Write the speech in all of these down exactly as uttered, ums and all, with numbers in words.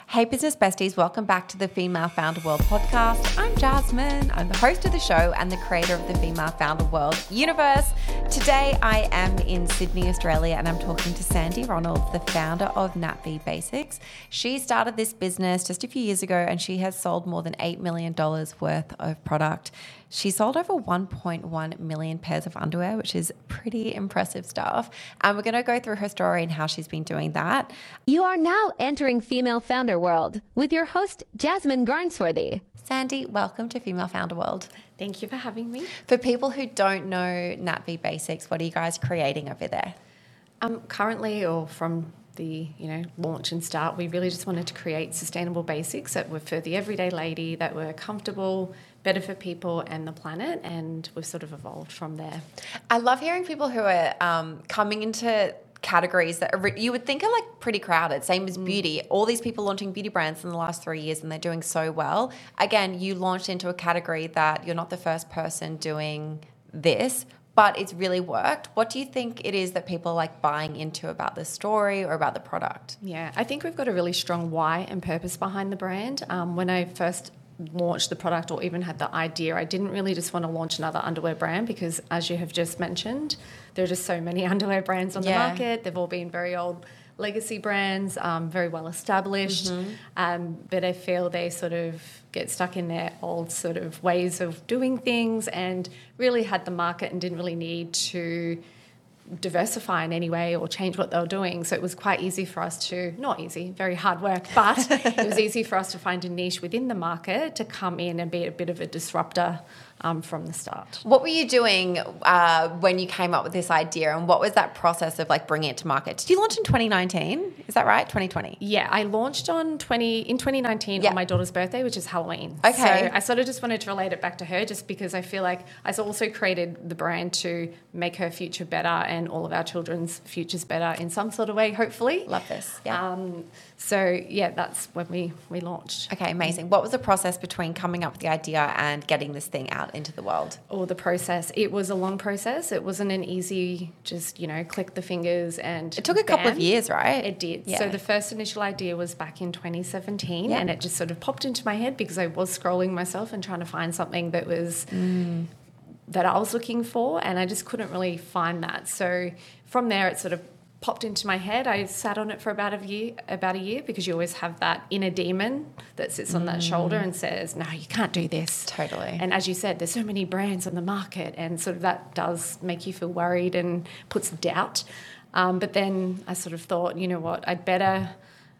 Hey business besties, welcome back to the Female Founder World podcast. I'm Jasmine. I'm the host of the show and the creator of the Female Founder World universe. Today I am in Sydney, Australia, and I'm talking to Sandy Ronald, the founder of Nat V Basics. She started this business just a few years ago and she has sold more than eight million dollars worth of product. She sold over one point one million pairs of underwear, which is pretty impressive stuff. And we're going to go through her story and how she's been doing that. You are now entering Female Founder World with your host, Jasmine Garnsworthy. Sandy, welcome to Female Founder World. Thank you for having me. For people who don't know Nat V Basics, what are you guys creating over there? Um, currently, or from the you know launch and start, we really just wanted to create sustainable basics that were for the everyday lady, that were comfortable, better for people and the planet, and we've sort of evolved from there. I love hearing people who are um, coming into categories that are, you would think are like pretty crowded, same as beauty. All these people launching beauty brands in the last three years and they're doing so well. Again, you launched into a category that you're not the first person doing this, but it's really worked. What do you think it is that people are like buying into about the story or about the product? Yeah, I think we've got a really strong why and purpose behind the brand. Um, when I first launched the product or even had the idea, I didn't really just want to launch another underwear brand because, as you have just mentioned, there are just so many underwear brands on yeah. the market. They've all been very old legacy brands, um, very well established, mm-hmm. um, but I feel they sort of get stuck in their old sort of ways of doing things and really had the market and didn't really need to diversify in any way or change what they were doing. So it was quite easy for us to, not easy, very hard work, but it was easy for us to find a niche within the market to come in and be a bit of a disruptor um, from the start. What were you doing uh, when you came up with this idea, and what was that process of like bringing it to market? Did you launch in twenty nineteen? Is that right? twenty twenty? Yeah, I launched on twenty in twenty nineteen yeah. on my daughter's birthday, which is Halloween. Okay. So I sort of just wanted to relate it back to her just because I feel like I also created the brand to make her future better and all of our children's futures better in some sort of way, hopefully. Love this. Yeah. Um, so, yeah, that's when we, we launched. Okay, amazing. What was the process between coming up with the idea and getting this thing out into the world? Or the process. It was a long process. It wasn't an easy, just, you know, click the fingers and It took a couple of years, right? It did. Yeah. So the first initial idea was back in twenty seventeen yeah. and it just sort of popped into my head because I was scrolling myself and trying to find something that was mm. that I was looking for, and I just couldn't really find that. So from there it sort of popped into my head. I sat on it for about a year, about a year because you always have that inner demon that sits on that shoulder and says, no, you can't do this. Totally. And as you said, there's so many brands on the market, and sort of that does make you feel worried and puts doubt. Um, but then I sort of thought, you know what, I'd better,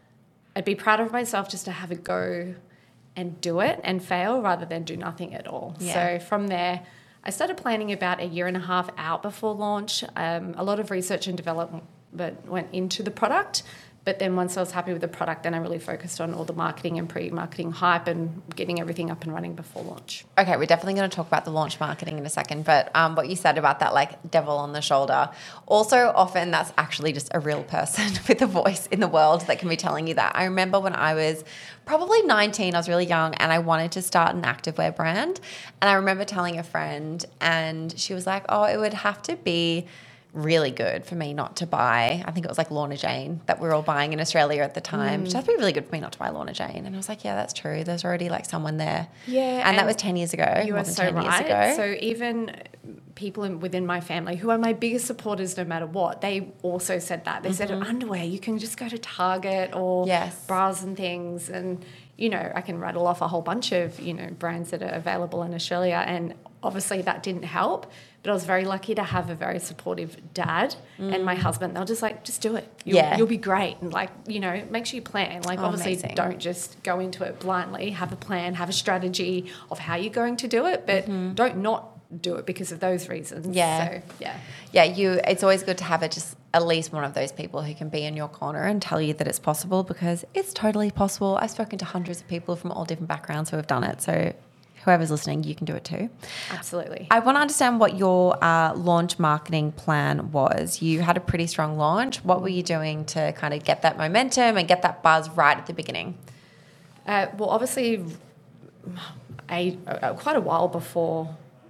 I'd be proud of myself just to have a go and do it and fail rather than do nothing at all. Yeah. So from there, I started planning about a year and a half out before launch. Um, a lot of research and development went into the product. But then once I was happy with the product, then I really focused on all the marketing and pre-marketing hype and getting everything up and running before launch. Okay, we're definitely going to talk about the launch marketing in a second, but um, what you said about that like devil on the shoulder, also often that's actually just a real person with a voice in the world that can be telling you that. I remember when I was probably nineteen, I was really young and I wanted to start an activewear brand, and I remember telling a friend and she was like, oh, it would have to be really good for me not to buy. I think it was like Lorna Jane that we were all buying in Australia at the time. Mm. It would be really good for me not to buy Lorna Jane. And I was like, yeah, that's true. There's already like someone there. Yeah. And, and that was ten years ago. You are so right. So even people in, within my family who are my biggest supporters no matter what, they also said that. They mm-hmm. said underwear, you can just go to Target or yes. bras and things. And, you know, I can rattle off a whole bunch of, you know, brands that are available in Australia. And obviously that didn't help. But I was very lucky to have a very supportive dad mm. and my husband. They'll just like, just do it. You'll, yeah. you'll be great. And like, you know, make sure you plan. Like oh, obviously amazing. Don't just go into it blindly. Have a plan, have a strategy of how you're going to do it. But mm-hmm. don't not do it because of those reasons. Yeah. So, yeah. Yeah, you. It's always good to have it just at least one of those people who can be in your corner and tell you that it's possible, because it's totally possible. I've spoken to hundreds of people from all different backgrounds who have done it. So whoever's listening, you can do it too. Absolutely. I want to understand what your uh, launch marketing plan was. You had a pretty strong launch. What were you doing to kind of get that momentum and get that buzz right at the beginning? Uh, well, obviously, a, a, quite a while before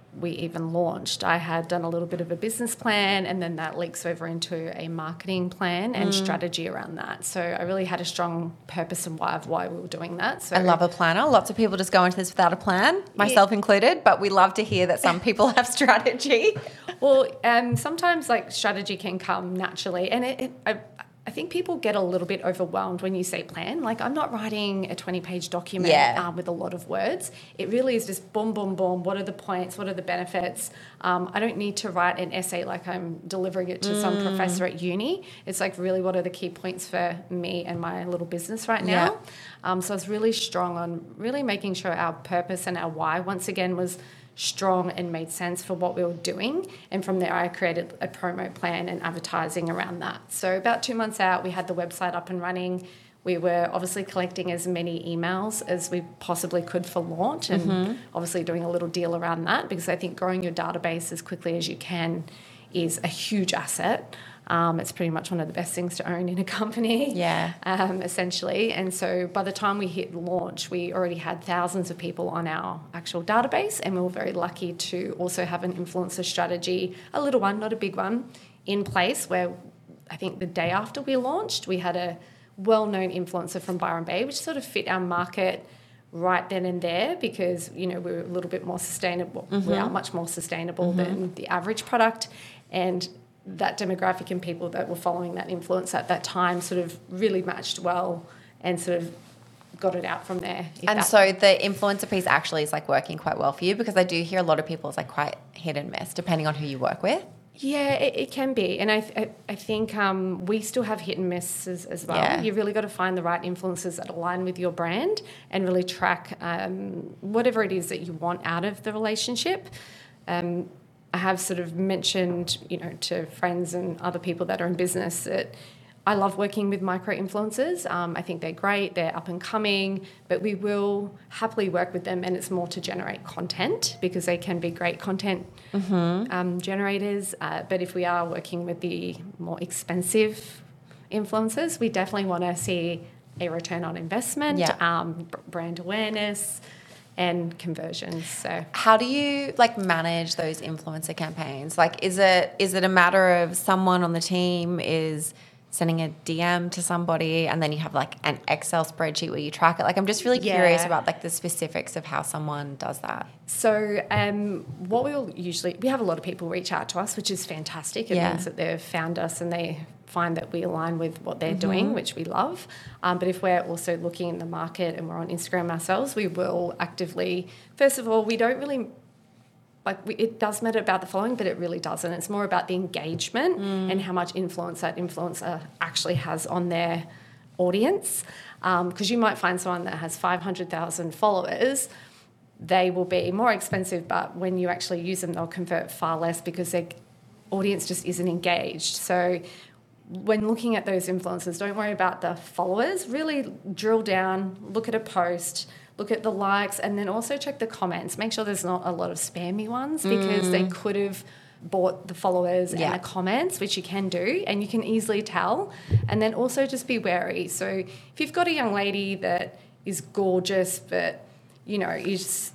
we even launched, I had done a little bit of a business plan, and then that leaks over into a marketing plan and mm. strategy around that. So I really had a strong purpose and why of why we were doing that. So I love a planner. Lots of people just go into this without a plan, myself yeah. included, but we love to hear that some people have strategy. Well, um, sometimes like strategy can come naturally, and it, it I, I think people get a little bit overwhelmed when you say plan. Like, I'm not writing a twenty-page document yeah. um, with a lot of words. It really is just boom, boom, boom. What are the points? What are the benefits? Um, I don't need to write an essay like I'm delivering it to mm. some professor at uni. It's like, really, what are the key points for me and my little business right now? Yeah. Um, so I was really strong on really making sure our purpose and our why, once again, was strong and made sense for what we were doing. And from there, I created a promo plan and advertising around that. So about two months out, we had the website up and running. We were obviously collecting as many emails as we possibly could for launch, and mm-hmm. obviously doing a little deal around that, because I think growing your database as quickly as you can is a huge asset. Um, it's pretty much one of the best things to own in a company, yeah. um, essentially. And so by the time we hit launch, we already had thousands of people on our actual database, and we were very lucky to also have an influencer strategy, a little one, not a big one, in place, where I think the day after we launched, we had a well-known influencer from Byron Bay, which sort of fit our market right then and there, because, you know, we're a little bit more sustainable. Mm-hmm. We are much more sustainable mm-hmm. than the average product, and that demographic and people that were following that influence at that time sort of really matched well and sort of got it out from there. And so the influencer piece actually is like working quite well for you, because I do hear a lot of people, it's like quite hit and miss depending on who you work with. Yeah, it, it can be. And I I, I think um, we still have hit and misses as well. Yeah. You really got to find the right influencers that align with your brand and really track um, whatever it is that you want out of the relationship. Um I have sort of mentioned, you know, to friends and other people that are in business that I love working with micro-influencers. Um, I think they're great, they're up and coming, but we will happily work with them, and it's more to generate content, because they can be great content mm-hmm. um, generators. Uh, but if we are working with the more expensive influencers, we definitely want to see a return on investment, yeah. um, brand awareness, and conversions. So how do you like manage those influencer campaigns? Like, is it is it a matter of someone on the team is sending a D M to somebody, and then you have like an Excel spreadsheet where you track it? Like, I'm just really yeah. curious about like the specifics of how someone does that. So um, what we'll usually, we have a lot of people reach out to us, which is fantastic. It yeah. means that they've found us and they find that we align with what they're mm-hmm. doing, which we love. Um, but if we're also looking in the market and we're on Instagram ourselves, we will actively, first of all, we don't really, like we, it does matter about the following, but it really doesn't. It's more about the engagement mm. and how much influence that influencer actually has on their audience. Because um, you might find someone that has five hundred thousand followers, they will be more expensive, but when you actually use them, they'll convert far less because their audience just isn't engaged. So when looking at those influencers, don't worry about the followers. Really drill down, look at a post, look at the likes, and then also check the comments. Make sure there's not a lot of spammy ones, because mm. they could have bought the followers yeah. and the comments, which you can do, and you can easily tell. And then also just be wary. So if you've got a young lady that is gorgeous, but, you know, is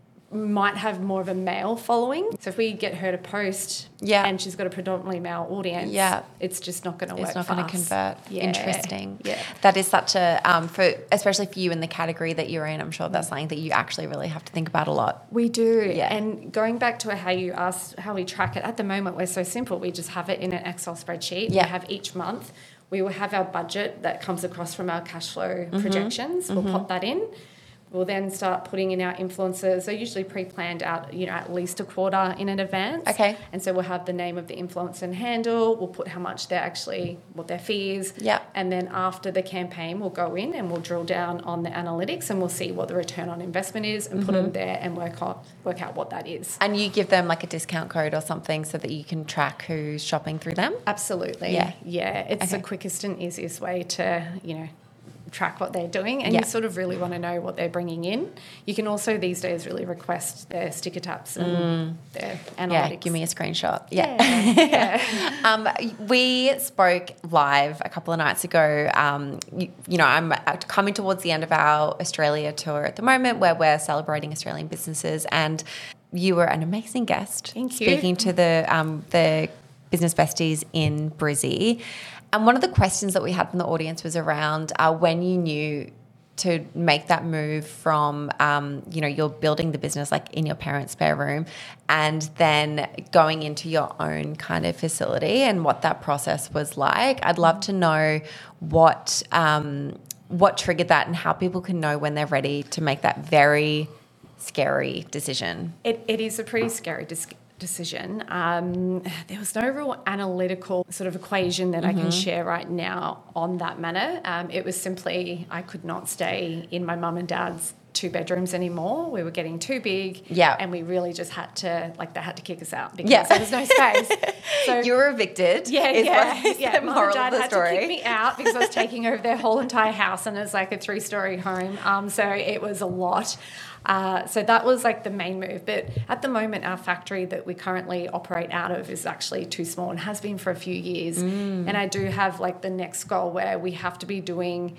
might have more of a male following. So if we get her to post yeah. and she's got a predominantly male audience, yeah. it's just not going to work. It's not going to convert. Yeah. Interesting. Yeah. That is such a, um, for especially for you in the category that you're in, I'm sure that's something that you actually really have to think about a lot. We do. Yeah. And going back to how you asked how we track it, at the moment we're so simple. We just have it in an Excel spreadsheet. Yeah. We have each month. We will have our budget that comes across from our cash flow mm-hmm. projections. We'll mm-hmm. pop that in. We'll then start putting in our influencers. They're usually pre-planned out, you know, at least a quarter in advance. Okay. And so we'll have the name of the influencer and handle. We'll put how much they're actually, what their fee is. Yeah. And then after the campaign, we'll go in and we'll drill down on the analytics, and we'll see what the return on investment is, and mm-hmm. put them there and work on work out what that is. And you give them like a discount code or something so that you can track who's shopping through them? Absolutely. Yeah. Yeah. It's okay. the quickest and easiest way to, you know, track what they're doing, and yeah. you sort of really want to know what they're bringing in. You can also these days really request their sticker taps and mm. their analytics. Yeah, give me a screenshot. Yeah. yeah. yeah. um, we spoke live a couple of nights ago. Um, you, you know, I'm coming towards the end of our Australia tour at the moment, where we're celebrating Australian businesses, and you were an amazing guest. Thank you. Speaking to the um, the business besties in Brizzy. And one of the questions that we had from the audience was around uh, when you knew to make that move from, um, you know, you're building the business like in your parents' spare room and then going into your own kind of facility and what that process was like. I'd love to know what um, what triggered that and how people can know when they're ready to make that very scary decision. It, it is a pretty scary dis- decision. Um, there was no real analytical sort of equation that mm-hmm. I can share right now on that matter. Um, it was simply I could not stay in my mum and dad's two bedrooms anymore. We were getting too big. Yeah. And we really just had to, like, they had to kick us out because yeah. there was no space. So you were evicted. Yeah, is yeah. what yeah. The Mum moral and dad of the had story. to kick me out because I was taking over their whole entire house and it's like a three-story home. Um, so it was a lot. Uh, so that was like the main move. But at the moment, our factory that we currently operate out of is actually too small and has been for a few years. Mm. And I do have like the next goal where we have to be doing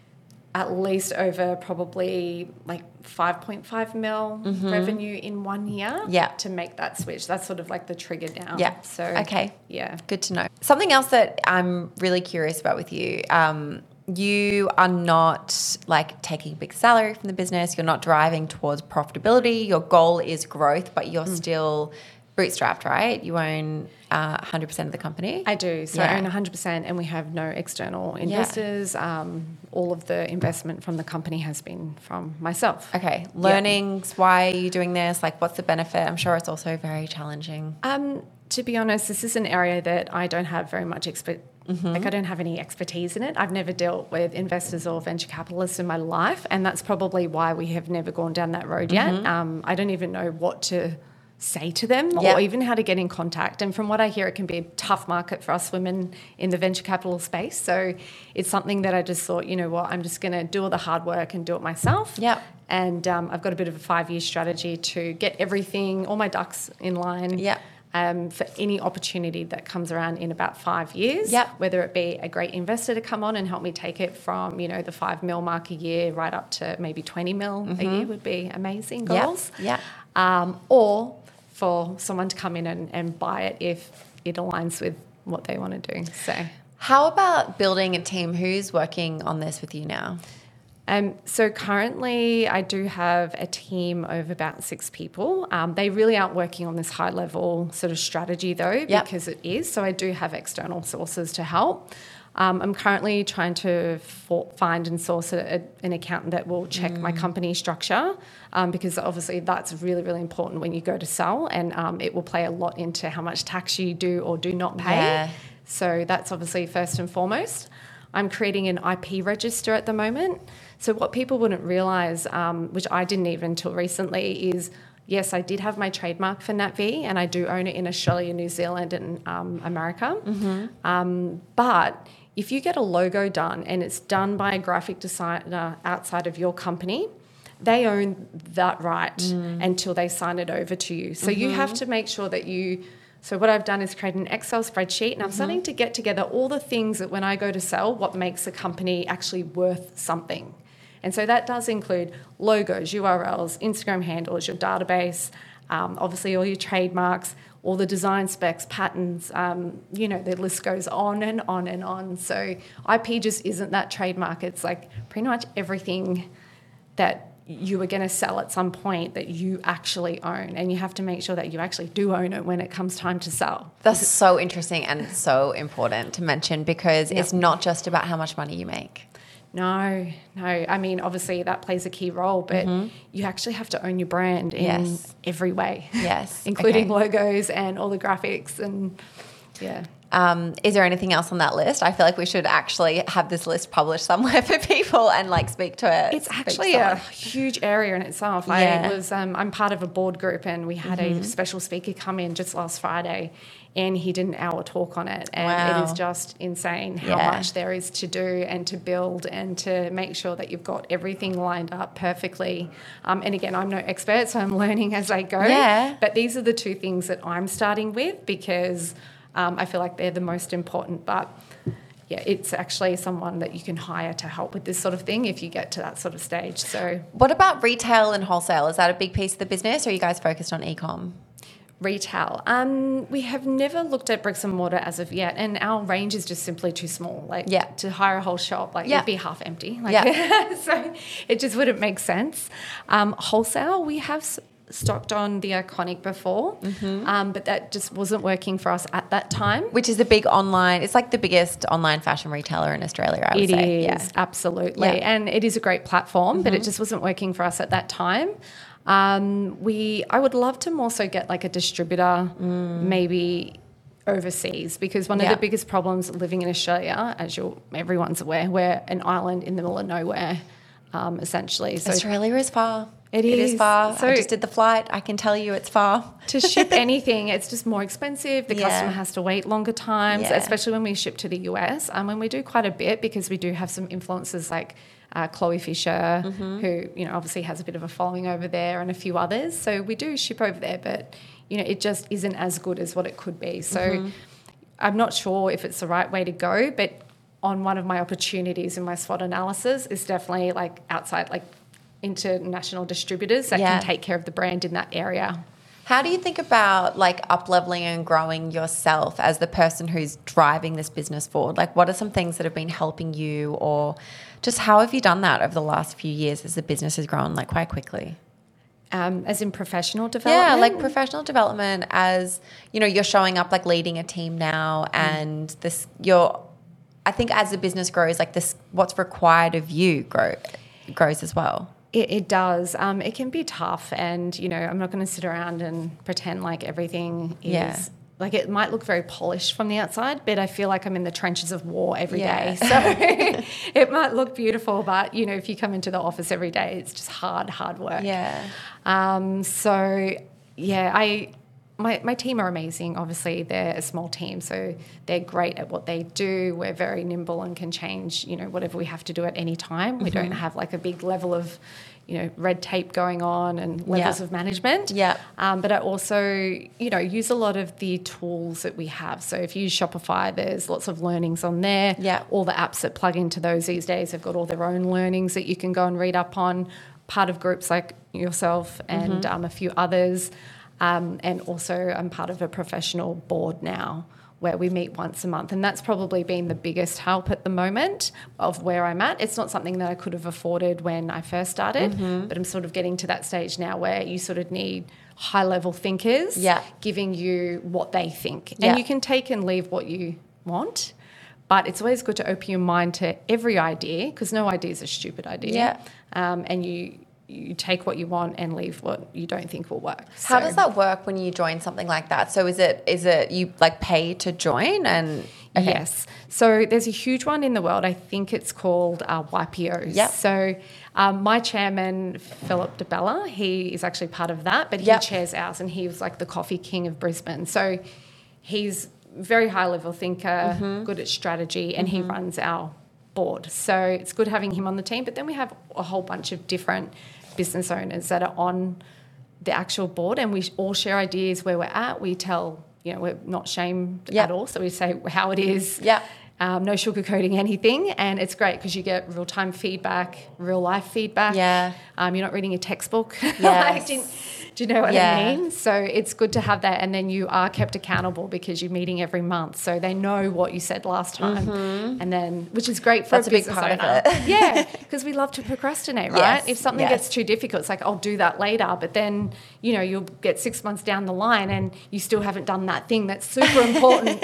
at least over probably like five point five mil mm-hmm. revenue in one year yeah. to make that switch. That's sort of like the trigger now. Yeah. So, okay. Yeah. Good to know. Something else that I'm really curious about with you, um, you are not like taking a big salary from the business. You're not driving towards profitability. Your goal is growth, but you're mm. still bootstrapped, right? You own uh, one hundred percent of the company. I do. So yeah. I own one hundred percent and we have no external investors. Yeah. Um, all of the investment from the company has been from myself. Okay. Learnings, yeah. Why are you doing this? Like, what's the benefit? I'm sure it's also very challenging. Um, to be honest, this is an area that I don't have very much expertise. Mm-hmm. Like I don't have any expertise in it. I've never dealt with investors or venture capitalists in my life, and that's probably why we have never gone down that road mm-hmm. yet. Um, I don't even know what to say to them yep. or even how to get in contact. And from what I hear, it can be a tough market for us women in the venture capital space. So it's something that I just thought, you know what, I'm just going to do all the hard work and do it myself. Yep. And um, I've got a bit of a five-year strategy to get everything, all my ducks in line. Yep. Um, for any opportunity that comes around in about five years, yep. whether it be a great investor to come on and help me take it from, you know, the five mil mark a year right up to maybe twenty mil mm-hmm. a year would be amazing goals. Yeah. Um, or for someone to come in and, and buy it if it aligns with what they want to do. So, how about building a team? Who's working on this with you now? Um, so currently I do have a team of about six people. Um, they really aren't working on this high level sort of strategy though, yep. because it is. So I do have external sources to help. Um, I'm currently trying to for, find and source a, a, an accountant that will check mm. my company structure um, because obviously that's really, really important when you go to sell, and um, it will play a lot into how much tax you do or do not pay. Yeah. So that's obviously first and foremost. I'm creating an I P register at the moment. So what people wouldn't realise, um, which I didn't even until recently, is yes, I did have my trademark for NatV and I do own it in Australia, New Zealand and um, America. Mm-hmm. Um, but if you get a logo done and it's done by a graphic designer outside of your company, they own that right mm. until they sign it over to you. So mm-hmm. you have to make sure that you... So what I've done is create an Excel spreadsheet, and I'm mm-hmm. starting to get together all the things that when I go to sell, what makes a company actually worth something. And so that does include logos, U R Ls, Instagram handles, your database, um, obviously all your trademarks, all the design specs, patents, um, you know, the list goes on and on and on. So I P just isn't that trademark. It's like pretty much everything that you are going to sell at some point that you actually own, and you have to make sure that you actually do own it when it comes time to sell. That's so interesting and so important to mention because yep. it's not just about how much money you make. No, no. I mean, obviously that plays a key role, but mm-hmm. you actually have to own your brand in yes. every way. Yes. Including okay. logos and all the graphics and yeah. Um, is there anything else on that list? I feel like we should actually have this list published somewhere for people and like speak to it. It's actually a huge area in itself. Yeah. I was, um, I'm part of a board group, and we had mm-hmm. a special speaker come in just last Friday, and he did an hour talk on it. And wow. it is just insane how yeah. much there is to do and to build and to make sure that you've got everything lined up perfectly. Um, and again, I'm no expert, so I'm learning as I go. Yeah. But these are the two things that I'm starting with because Um, I feel like they're the most important. But yeah, it's actually someone that you can hire to help with this sort of thing if you get to that sort of stage. So what about retail and wholesale? Is that a big piece of the business, or are you guys focused on e-com? Retail. Um, we have never looked at bricks and mortar as of yet, and our range is just simply too small. Like yeah. to hire a whole shop, like yeah. it'd be half empty. Like, yeah. so it just wouldn't make sense. Um, wholesale, we have s- stocked on The Iconic before, mm-hmm. um, but that just wasn't working for us at that time. Which is the big online, it's like the biggest online fashion retailer in Australia, I would it say. It is, yeah. absolutely. Yeah. And it is a great platform, mm-hmm. but it just wasn't working for us at that time. Um, we, I would love to more so get like a distributor, mm. maybe overseas, because one yeah. of the biggest problems living in Australia, as you're, everyone's aware, we're an island in the middle of nowhere, um, essentially. So Australia is far. It is. It is far. So I just did the flight. I can tell you it's far. To ship anything, it's just more expensive. The yeah. customer has to wait longer times, yeah. especially when we ship to the U S. Um, and we do quite a bit because we do have some influencers like Uh, Chloe Fisher, mm-hmm. who, you know, obviously has a bit of a following over there, and a few others. So we do ship over there, but, you know, it just isn't as good as what it could be. So mm-hmm. I'm not sure if it's the right way to go, but on one of my opportunities in my SWOT analysis is definitely like outside, like international distributors that yeah. can take care of the brand in that area. How do you think about like up-leveling and growing yourself as the person who's driving this business forward? Like what are some things that have been helping you, or just how have you done that over the last few years as the business has grown like quite quickly? Um, as in professional development? Yeah, like professional development as, you know, you're showing up like leading a team now and mm. this, you're, I think as the business grows, like this, what's required of you grow, grows as well. It, it does. Um, it can be tough, and, you know, I'm not going to sit around and pretend like everything is... Yeah. Like it might look very polished from the outside, but I feel like I'm in the trenches of war every yeah. day. So it might look beautiful, but, you know, if you come into the office every day, it's just hard, hard work. Yeah. Um, so, yeah, I... My, my team are amazing. Obviously, they're a small team, so they're great at what they do. We're very nimble and can change, you know, whatever we have to do at any time. Mm-hmm. We don't have like a big level of, you know, red tape going on and levels yeah. of management. Yeah. Um, but I also, you know, use a lot of the tools that we have. So if you use Shopify, there's lots of learnings on there. Yeah. All the apps that plug into those these days have got all their own learnings that you can go and read up on. Part of groups like yourself and mm-hmm. um, a few others. Um, and also I'm part of a professional board now where we meet once a month, and that's probably been the biggest help at the moment of where I'm at. It's not something that I could have afforded when I first started, mm-hmm. but I'm sort of getting to that stage now where you sort of need high-level thinkers yeah. giving you what they think. Yeah. And you can take and leave what you want, but it's always good to open your mind to every idea, because no idea is a stupid idea. Yeah. Um, and you... you take what you want and leave what you don't think will work. How so, does that work when you join something like that? So is it is it you like pay to join? And okay. Yes. So there's a huge one in the world. I think it's called uh, Y P Os. Yep. So um, my chairman, Philip DeBella, he is actually part of that, but he yep. chairs ours, and he was like the coffee king of Brisbane. So he's very high level thinker, mm-hmm. good at strategy, and mm-hmm. he runs our board. So it's good having him on the team. But then we have a whole bunch of different business owners that are on the actual board, and we all share ideas where we're at. We tell, you know, we're not shamed yep. at all. So we say how it is. Yeah. Um, no sugarcoating anything, and it's great because you get real-time feedback, real-life feedback. Yeah. Um, you're not reading a textbook. Yes. like, do, you, do you know what yeah. I mean? So it's good to have that, and then you are kept accountable because you're meeting every month, so they know what you said last time, mm-hmm. and then which is great for That's a, a big business part owner. of it. Yeah, because we love to procrastinate, right? Yes. If something yes. gets too difficult, it's like I'll do that later, but then you know you'll get six months down the line and you still haven't done that thing that's super important.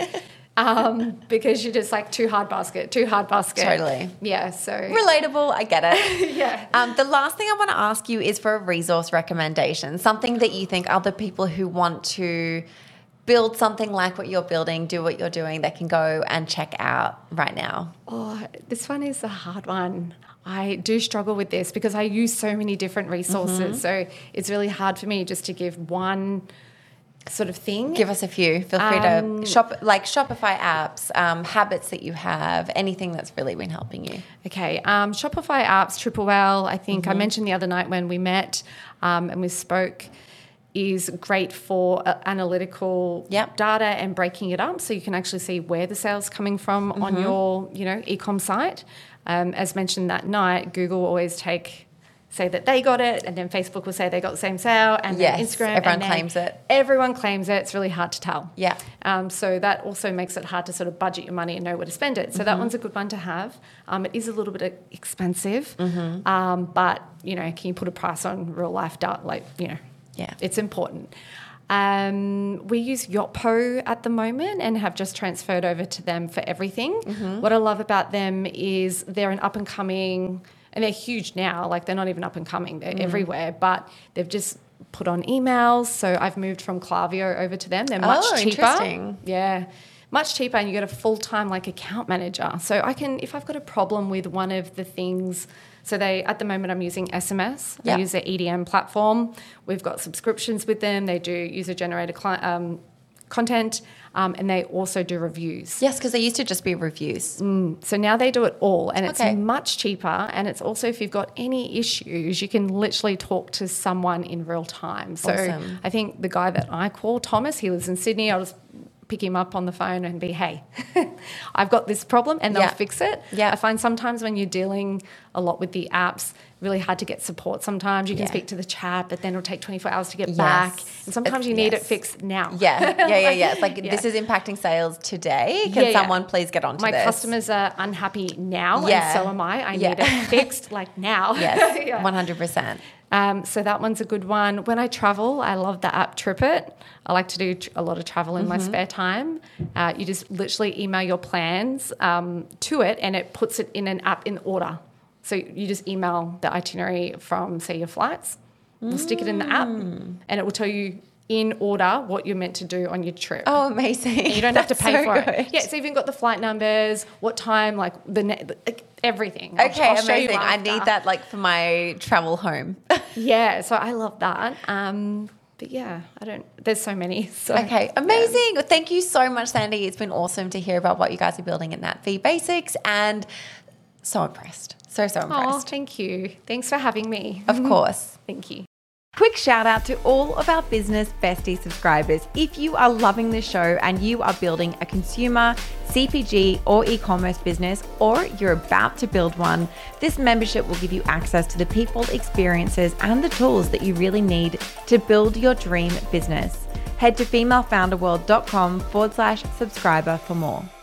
Um, because you're just like too hard basket, too hard basket. Totally. Yeah, so. Relatable, I get it. yeah. Um, the last thing I want to ask you is for a resource recommendation, something that you think other people who want to build something like what you're building, do what you're doing, they can go and check out right now. Oh, this one is a hard one. I do struggle with this because I use so many different resources. Mm-hmm. So it's really hard for me just to give one sort of thing. Give us a few. Feel free um, to shop, like Shopify apps, um, habits that you have, anything that's really been helping you. Okay. Um, Shopify apps, Triple L, I think mm-hmm. I mentioned the other night when we met um, and we spoke. is great for uh, analytical Yep. data and breaking it up, so you can actually see where the sales coming from mm-hmm. on your, you know, e-com site. Um, as mentioned that night, Google will always take say that they got it, and then Facebook will say they got the same sale, and yes, then Instagram. everyone and then claims it. Everyone claims it. It's really hard to tell. Yeah. Um, so that also makes it hard to sort of budget your money and know where to spend it. So mm-hmm. that one's a good one to have. Um, it is a little bit expensive, mm-hmm. um, but you know, can you put a price on real life data? Like, you know, yeah, it's important. Um, we use Yotpo at the moment and have just transferred over to them for everything. Mm-hmm. What I love about them is they're an up and coming, and they're huge now. Like, they're not even up and coming; they're mm. everywhere. But they've just put on emails. So I've moved from Klaviyo over to them. They're much oh, cheaper. Interesting. Yeah. Much cheaper, and you get a full-time like account manager. So I can, if I've got a problem with one of the things, so they, at the moment I'm using S M S. Yep. I use their E D M platform. We've got subscriptions with them. They do user-generated cli- um, content, um, and they also do reviews. Yes, because they used to just be reviews. Mm, so now they do it all, and it's okay. much cheaper. And it's also, if you've got any issues, you can literally talk to someone in real time. So awesome. I think the guy that I call, Thomas, he lives in Sydney. I'll just pick him up on the phone and be, hey, I've got this problem, and they'll yeah. fix it. Yeah. I find sometimes when you're dealing a lot with the apps, really hard to get support. Sometimes you can yeah. speak to the chat, but then it'll take twenty-four hours to get yes. back. And sometimes it's, you need yes. it fixed now. Yeah, yeah, yeah, yeah. It's like, yeah. this is impacting sales today. Can Yeah, yeah. someone please get onto My this? customers are unhappy now, Yeah. and so am I. I Yeah. need it fixed like now. Yes, Yeah. one hundred percent. Um, so that one's a good one. When I travel, I love the app TripIt. I like to do tr- a lot of travel in mm-hmm. my spare time. Uh, you just literally email your plans um, to it, and it puts it in an app in order. So you just email the itinerary from, say, your flights. We'll mm. stick it in the app, and it will tell you in order what you're meant to do on your trip. Oh, amazing. And you don't have to pay so for good. it. Yeah, so you've got the flight numbers, what time, like the ne- like everything. I'll, Okay, I'll show you amazing. I after. need that like for my travel home. Yeah, so I love that. Um, but yeah, I don't, there's so many. So, okay, amazing. Yeah. Thank you so much, Sandy. It's been awesome to hear about what you guys are building at Nat V Basics, and so impressed. So, so Oh, impressed. thank you. Thanks for having me. Of course. Thank you. Quick shout out to all of our Business Bestie subscribers. If you are loving the show and you are building a consumer, C P G or e-commerce business, or you're about to build one, this membership will give you access to the people, experiences, and the tools that you really need to build your dream business. Head to femalefounderworld.com forward slash subscriber for more.